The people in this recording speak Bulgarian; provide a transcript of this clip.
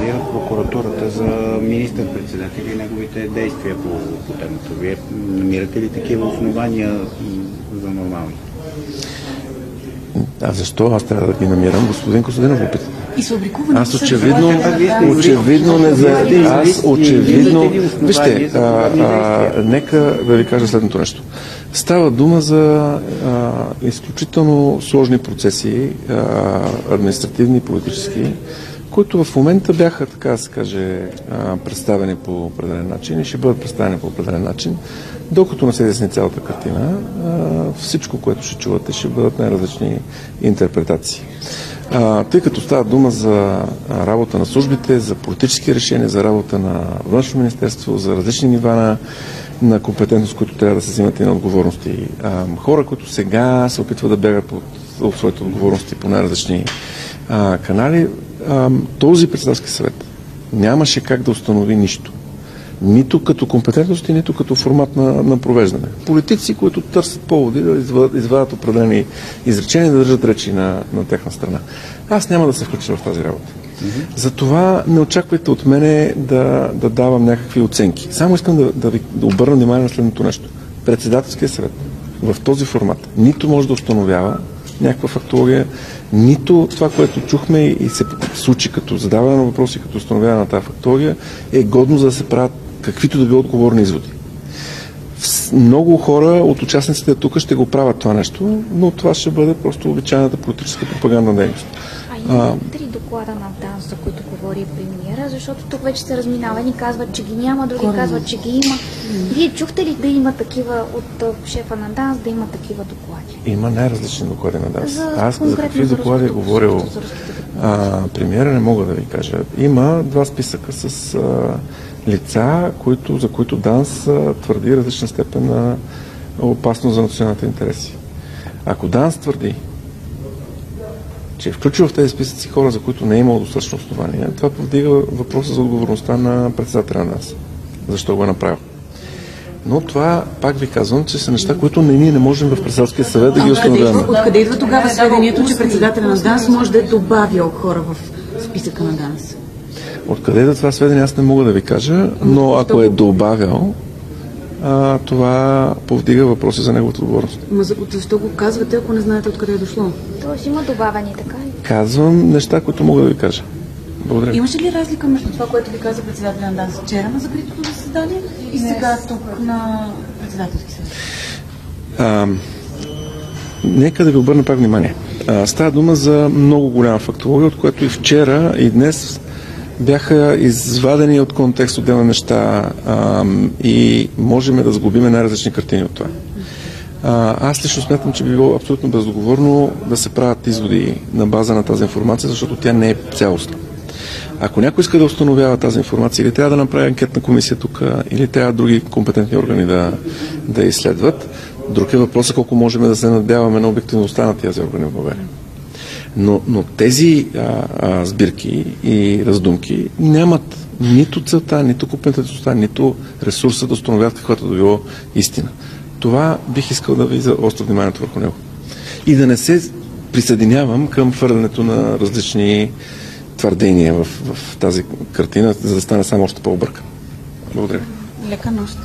сезира прокуратурата за министър-председателя и неговите действия по темата. Вие намирате ли такива основания за нормални? А защо аз трябва да ги намирам? Господин Костадинов го пита. Аз очевидно не за... Аз очевидно... Вижте, нека да ви кажа следното нещо. Става дума за изключително сложни процеси, административни и политически, които в момента бяха, така да се каже, представени по определен начин и ще бъдат представени по определен начин, докато не се изясни цялата картина, всичко, което ще чувате, ще бъдат най-различни интерпретации. Тъй като става дума за работа на службите, за политически решения, за работа на външно министерство, за различни нива на компетентност, които трябва да се взимат и на отговорности. Хора, които сега се опитват да бягат от своите отговорности по най-различни канали, този председателски съвет нямаше как да установи нищо. Нито като компетентности, нито като формат на провеждане. Политици, които търсят поводи да извадят определени изречения, да държат речи на тяхна страна. Аз няма да се включа в тази работа. Затова не очаквайте от мене да давам някакви оценки. Само искам да обърна внимание на следното нещо. Председателския съвет в този формат нито може да установява някаква фактология, нито това, което чухме и се случи като задаване на въпроси, като установяване на тази фактология, е годно за да се правят каквито да било отговорни изводи. Много хора от участниците тук ще го правят това нещо, но това ще бъде просто обичайната политическа пропагандна дейност. Имате ли доклада на ДАНС, за които говори премиера? Защото тук вече се разминава. Едни казват, че ги няма, други казват, че ги има. Вие чухте ли да има такива от шефа на ДАНС, да има такива доклади? Има най-различни доклади на ДАНС. Аз за какви доклади е говорил премиера, не мога да ви кажа. Има два списъка с лица, за които ДАНС твърди различна степен на опасност за националните интереси. Ако ДАНС твърди, че е включил в тези списъци хора, за които не е имало достатъчно основания, това повдига въпроса за отговорността на председателя на ДАНС. Защо го е направил? Но това, пак ви казвам, че са неща, които ние не можем в председателския съвет да ги установяваме. Откъде идва тогава сведението, че председателя на ДАНС може да е добавил хора в списъка на ДАНС? Откъде идва това сведение, аз не мога да ви кажа, но ако е добавил, това повдига въпроси за неговата отговорност. Защо го казвате, ако не знаете откъде е дошло? Тоест има добавени, така ли? Казвам неща, които мога да ви кажа. Благодаря. Имаше ли разлика между това, което ви каза председателя на ДАНС вчера на закритото заседание и сега тук на председателски съвет? Нека да ви обърна пак внимание. Става дума за много голяма фактология, от което и вчера, и днес бяха извадени от контекст отделни неща и можем да сгубим най-различни картини от това. Аз лично смятам, че би било абсолютно бездоговорно да се правят изводи на база на тази информация, защото тя не е цялостна. Ако някой иска да установява тази информация, или трябва да направи анкетна комисия тук, или трябва други компетентни органи да изследват, друг е въпросът колко можем да се надяваме на обективността на тези органи в България. Но тези сбирки и раздумки нямат нито целта, нито компетентността, нито ресурса да установят каквато да било истина. Това бих искал да ви заостря вниманието върху него. И да не се присъединявам към твърденето на различни твърдения в тази картина, за да стане само още по-объркан. Благодаря. Лека нощ.